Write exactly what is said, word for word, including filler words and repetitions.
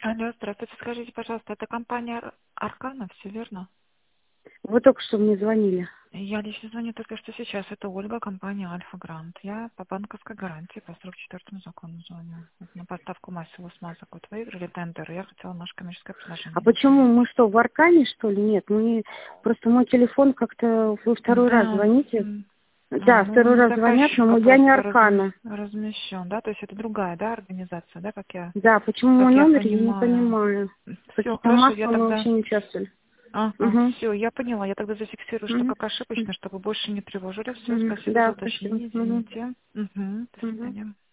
Алло, здравствуйте. Скажите, пожалуйста, это компания Ар- Аркана, все верно? Вы только что мне звонили. Я лично звоню только что сейчас. Это Ольга, компания Альфа Грант. Я по банковской гарантии по сорок четвёртому закону звоню. Вот на поставку массовых смазок. Вот выиграли тендер, и я хотела наше коммерческое А предложение почему рассмотреть. мы что, в Аркане, что ли? Нет, мы просто мой телефон как-то вы второй раз Да. звоните. м. А, Да, ну, второй не раз звонят, но заказчика мы- я не просто размещ... Аркана. размещен, да? То есть это другая, да, организация, да, как я, Да, почему мой как я номер, я не понимаю. понимаю. Все, Какие-то хорошо, я масла мы тогда... вообще не участвовали. Ага, Угу. все, я поняла. Я тогда зафиксирую, что Угу. как ошибочно, чтобы больше не тревожили. Все, Угу. спасибо за Да, спасибо. уточнение, Угу. извините. Угу, до Угу. свидания.